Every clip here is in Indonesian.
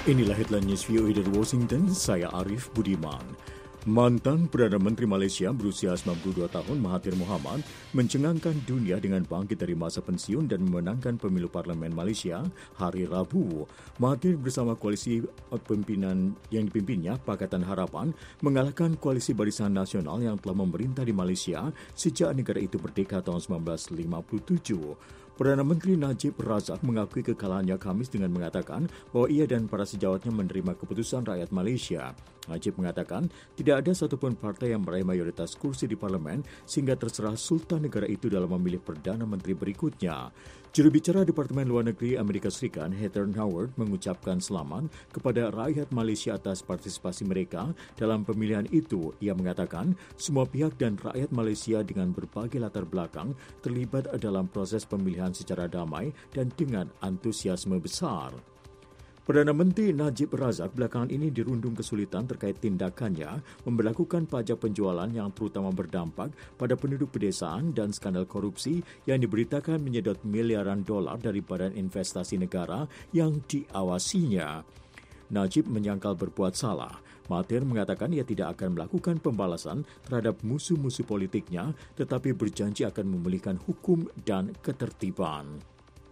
Inilah headline news VOA dari Washington, saya Arif Budiman. Mantan Perdana Menteri Malaysia berusia 92 tahun Mahathir Mohamad mencengangkan dunia dengan bangkit dari masa pensiun dan memenangkan pemilu Parlimen Malaysia hari Rabu. Mahathir bersama koalisi pimpinan yang dipimpinnya Pakatan Harapan mengalahkan koalisi Barisan Nasional yang telah memerintah di Malaysia sejak negara itu merdeka tahun 1957. Perdana Menteri Najib Razak mengakui kekalahannya Khamis dengan mengatakan bahwa ia dan para sejawatnya menerima keputusan rakyat Malaysia. Najib mengatakan tidak ada satupun partai yang meraih mayoritas kursi di parlemen sehingga terserah Sultan negara itu dalam memilih Perdana Menteri berikutnya. Juru bicara Departemen Luar Negeri Amerika Serikat Heather Nauert mengucapkan selamat kepada rakyat Malaysia atas partisipasi mereka dalam pemilihan itu. Ia mengatakan semua pihak dan rakyat Malaysia dengan berbagai latar belakang terlibat dalam proses pemilihan secara damai dan dengan antusiasme besar. Perdana Menteri Najib Razak belakangan ini dirundung kesulitan terkait tindakannya memberlakukan pajak penjualan yang terutama berdampak pada penduduk pedesaan dan skandal korupsi yang diberitakan menyedot miliaran dolar dari badan investasi negara yang diawasinya. Najib menyangkal berbuat salah. Mahathir mengatakan ia tidak akan melakukan pembalasan terhadap musuh-musuh politiknya tetapi berjanji akan memulihkan hukum dan ketertiban.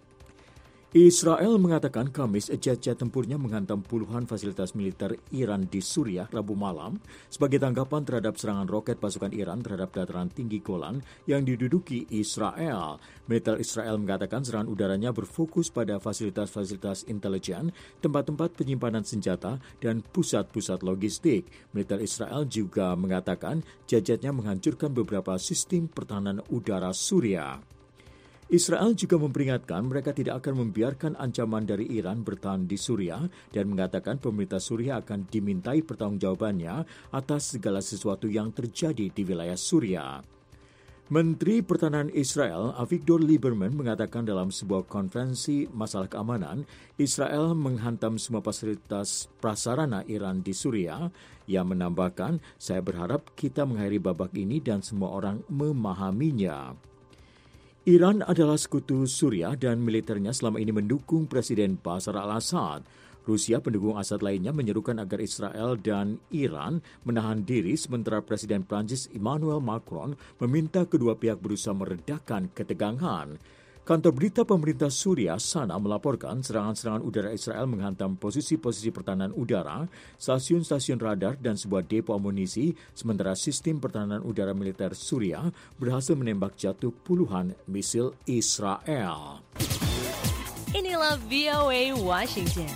Israel mengatakan Khamis jet-jet tempurnya menghantam puluhan fasilitas militer Iran di Suriah Rabu malam sebagai tanggapan terhadap serangan roket pasukan Iran terhadap dataran tinggi Golan yang diduduki Israel. Militer Israel mengatakan serangan udaranya berfokus pada fasilitas-fasilitas intelijen, tempat-tempat penyimpanan senjata, dan pusat-pusat logistik. Militer Israel juga mengatakan jet-jetnya menghancurkan beberapa sistem pertahanan udara Suriah. Israel juga memperingatkan mereka tidak akan membiarkan ancaman dari Iran bertahan di Suriah dan mengatakan pemerintah Suriah akan dimintai pertanggungjawabannya atas segala sesuatu yang terjadi di wilayah Suriah. Menteri Pertahanan Israel Avigdor Lieberman mengatakan dalam sebuah konferensi masalah keamanan, Israel menghantam semua fasilitas prasarana Iran di Suriah. Ia menambahkan, saya berharap kita mengakhiri babak ini dan semua orang memahaminya. Iran adalah sekutu Suriah dan militernya selama ini mendukung Presiden Bashar al-Assad. Rusia, pendukung Assad lainnya, menyerukan agar Israel dan Iran menahan diri sementara Presiden Prancis Emmanuel Macron meminta kedua pihak berusaha meredakan ketegangan. Kantor berita pemerintah Suriah Sana melaporkan serangan-serangan udara Israel menghantam posisi-posisi pertahanan udara, stasiun-stasiun radar dan sebuah depo amunisi, sementara sistem pertahanan udara militer Suriah berhasil menembak jatuh puluhan misil Israel. Inilah VOA Washington.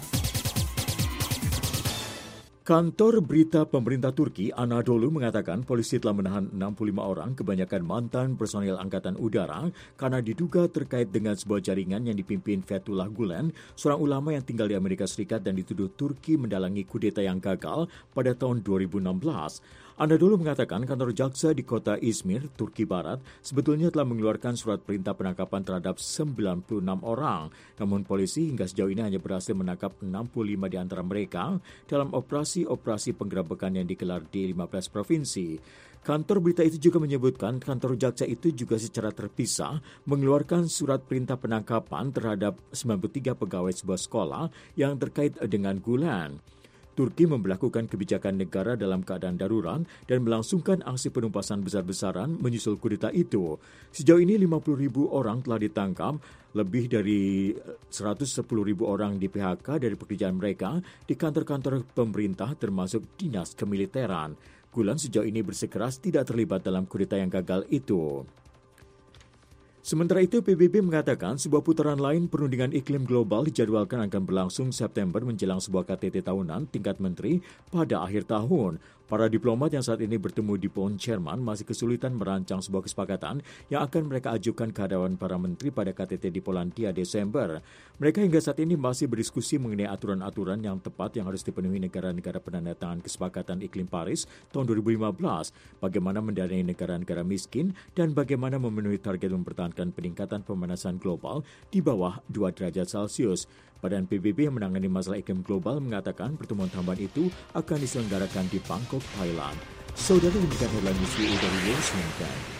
Kantor berita pemerintah Turki Anadolu mengatakan polisi telah menahan 65 orang, kebanyakan mantan personil Angkatan Udara, karena diduga terkait dengan sebuah jaringan yang dipimpin Fethullah Gulen, seorang ulama yang tinggal di Amerika Serikat dan dituduh Turki mendalangi kudeta yang gagal pada tahun 2016. Anadolu mengatakan kantor jaksa di kota Izmir, Turki Barat, sebetulnya telah mengeluarkan surat perintah penangkapan terhadap 96 orang. Namun polisi hingga sejauh ini hanya berhasil menangkap 65 di antara mereka dalam operasi penggerebekan yang digelar di 15 provinsi. Kantor berita itu juga menyebutkan kantor jaksa itu juga secara terpisah mengeluarkan surat perintah penangkapan terhadap 93 pegawai sebuah sekolah yang terkait dengan Gulen. Turki memberlakukan kebijakan negara dalam keadaan darurat dan melangsungkan aksi penumpasan besar-besaran menyusul kudeta itu. Sejauh ini 50.000 orang telah ditangkap, lebih dari 110.000 orang di PHK dari pekerjaan mereka di kantor-kantor pemerintah termasuk dinas kemiliteran. Gulen sejauh ini bersikeras tidak terlibat dalam kudeta yang gagal itu. Sementara itu, PBB mengatakan sebuah putaran lain perundingan iklim global dijadwalkan akan berlangsung September menjelang sebuah KTT tahunan tingkat menteri pada akhir tahun. Para diplomat yang saat ini bertemu di Bonn, Jerman masih kesulitan merancang sebuah kesepakatan yang akan mereka ajukan ke hadapan para menteri pada KTT di Polandia Desember. Mereka hingga saat ini masih berdiskusi mengenai aturan-aturan yang tepat yang harus dipenuhi negara-negara penandatangan kesepakatan iklim Paris tahun 2015, bagaimana mendanai negara-negara miskin, dan bagaimana memenuhi target mempertahankan peningkatan pemanasan global di bawah 2 derajat Celcius. Badan PBB yang menangani masalah iklim global mengatakan pertemuan tambahan itu akan diselenggarakan di Bangkok, Thailand. Saudara, demikian headline news dari Washington.